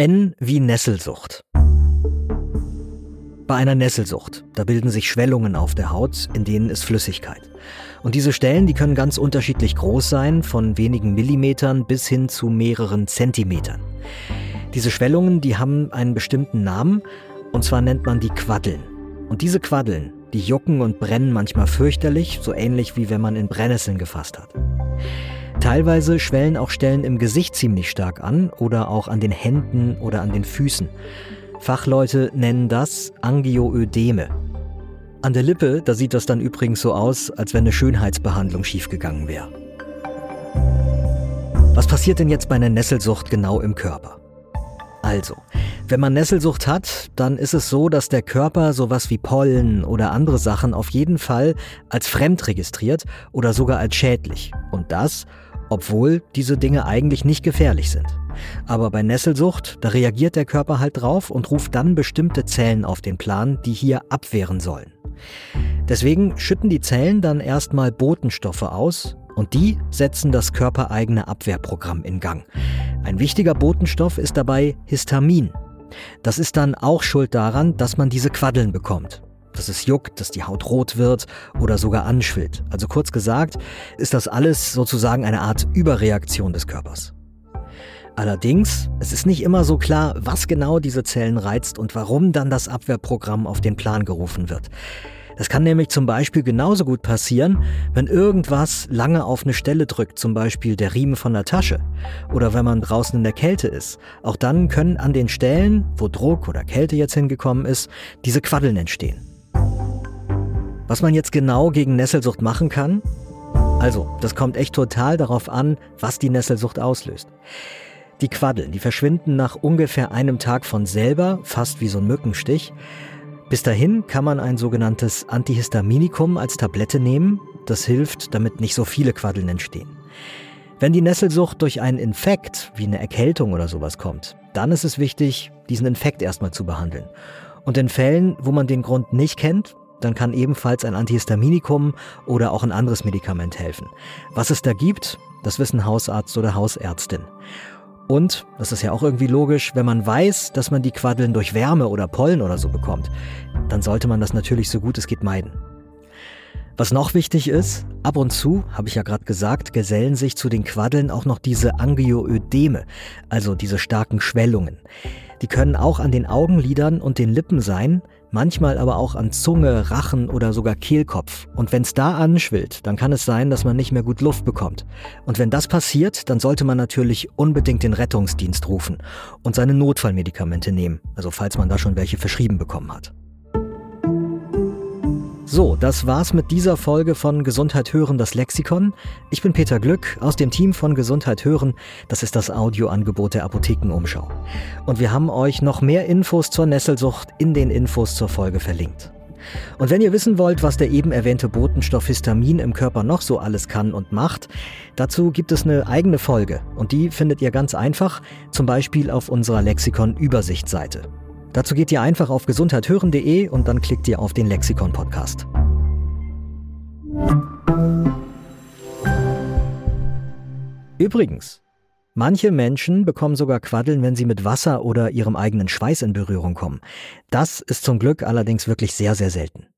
N wie Nesselsucht. Bei einer Nesselsucht, da bilden sich Schwellungen auf der Haut, in denen ist Flüssigkeit. Und diese Stellen, die können ganz unterschiedlich groß sein, von wenigen Millimetern bis hin zu mehreren Zentimetern. Diese Schwellungen, die haben einen bestimmten Namen, und zwar nennt man die Quaddeln. Und diese Quaddeln, die jucken und brennen manchmal fürchterlich, so ähnlich wie wenn man in Brennnesseln gefasst hat. Teilweise schwellen auch Stellen im Gesicht ziemlich stark an oder auch an den Händen oder an den Füßen. Fachleute nennen das Angioödeme. An der Lippe, da sieht das dann übrigens so aus, als wenn eine Schönheitsbehandlung schiefgegangen wäre. Was passiert denn jetzt bei einer Nesselsucht genau im Körper? Also, wenn man Nesselsucht hat, dann ist es so, dass der Körper sowas wie Pollen oder andere Sachen auf jeden Fall als fremd registriert oder sogar als schädlich. Und das, obwohl diese Dinge eigentlich nicht gefährlich sind. Aber bei Nesselsucht, da reagiert der Körper halt drauf und ruft dann bestimmte Zellen auf den Plan, die hier abwehren sollen. Deswegen schütten die Zellen dann erstmal Botenstoffe aus und die setzen das körpereigene Abwehrprogramm in Gang. Ein wichtiger Botenstoff ist dabei Histamin. Das ist dann auch schuld daran, dass man diese Quaddeln bekommt. Dass es juckt, dass die Haut rot wird oder sogar anschwillt. Also kurz gesagt, ist das alles sozusagen eine Art Überreaktion des Körpers. Allerdings, es ist nicht immer so klar, was genau diese Zellen reizt und warum dann das Abwehrprogramm auf den Plan gerufen wird. Das kann nämlich zum Beispiel genauso gut passieren, wenn irgendwas lange auf eine Stelle drückt, zum Beispiel der Riemen von der Tasche. Oder wenn man draußen in der Kälte ist. Auch dann können an den Stellen, wo Druck oder Kälte jetzt hingekommen ist, diese Quaddeln entstehen. Was man jetzt genau gegen Nesselsucht machen kann? Also, das kommt echt total darauf an, was die Nesselsucht auslöst. Die Quaddeln, die verschwinden nach ungefähr einem Tag von selber, fast wie so ein Mückenstich. Bis dahin kann man ein sogenanntes Antihistaminikum als Tablette nehmen. Das hilft, damit nicht so viele Quaddeln entstehen. Wenn die Nesselsucht durch einen Infekt, wie eine Erkältung oder sowas kommt, dann ist es wichtig, diesen Infekt erstmal zu behandeln. Und in Fällen, wo man den Grund nicht kennt, dann kann ebenfalls ein Antihistaminikum oder auch ein anderes Medikament helfen. Was es da gibt, das wissen Hausarzt oder Hausärztin. Und, das ist ja auch irgendwie logisch, wenn man weiß, dass man die Quaddeln durch Wärme oder Pollen oder so bekommt, dann sollte man das natürlich so gut es geht meiden. Was noch wichtig ist, ab und zu, habe ich ja gerade gesagt, gesellen sich zu den Quaddeln auch noch diese Angioödeme, also diese starken Schwellungen. Die können auch an den Augenlidern und den Lippen sein, manchmal aber auch an Zunge, Rachen oder sogar Kehlkopf. Und wenn es da anschwillt, dann kann es sein, dass man nicht mehr gut Luft bekommt. Und wenn das passiert, dann sollte man natürlich unbedingt den Rettungsdienst rufen und seine Notfallmedikamente nehmen, also falls man da schon welche verschrieben bekommen hat. So, das war's mit dieser Folge von Gesundheit hören, das Lexikon. Ich bin Peter Glück aus dem Team von Gesundheit hören. Das ist das Audioangebot der Apothekenumschau. Und wir haben euch noch mehr Infos zur Nesselsucht in den Infos zur Folge verlinkt. Und wenn ihr wissen wollt, was der eben erwähnte Botenstoff Histamin im Körper noch so alles kann und macht, dazu gibt es eine eigene Folge. Und die findet ihr ganz einfach, zum Beispiel auf unserer Lexikon-Übersichtsseite. Dazu geht ihr einfach auf gesundheithören.de und dann klickt ihr auf den Lexikon-Podcast. Übrigens, manche Menschen bekommen sogar Quaddeln, wenn sie mit Wasser oder ihrem eigenen Schweiß in Berührung kommen. Das ist zum Glück allerdings wirklich sehr, sehr selten.